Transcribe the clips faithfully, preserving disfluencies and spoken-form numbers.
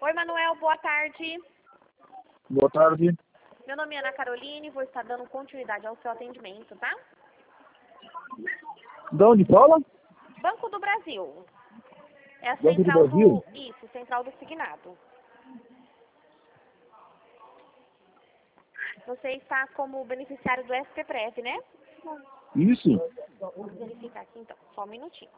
Oi, Manuel, boa tarde. Boa tarde. Meu nome é Ana Caroline e vou estar dando continuidade ao seu atendimento, tá? De onde fala? Banco do Brasil. É a Banco do central Brasil? do... Isso, central do Signado. Você está como beneficiário do S P Prev, né? Isso? Vou verificar aqui então, só um minutinho.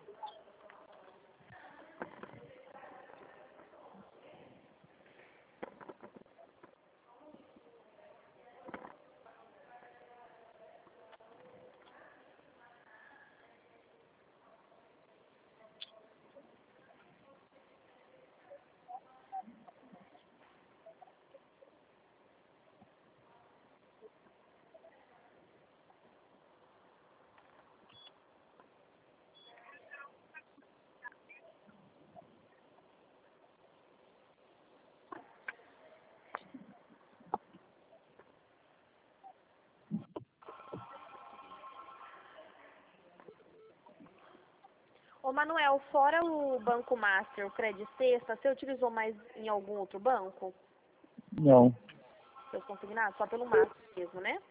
Ô, Manuel, fora o Banco Master, o Credit Sexta, você utilizou mais em algum outro banco? Não. Seus consignados? Só pelo Master mesmo, né?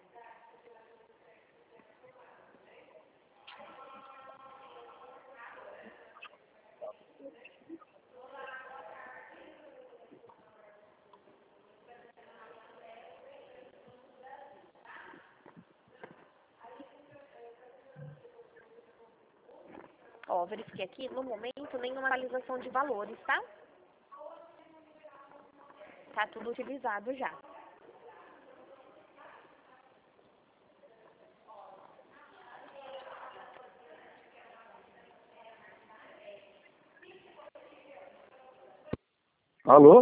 Ó, verifiquei aqui, no momento, nenhuma atualização de valores, tá? Tá tudo utilizado já. Alô?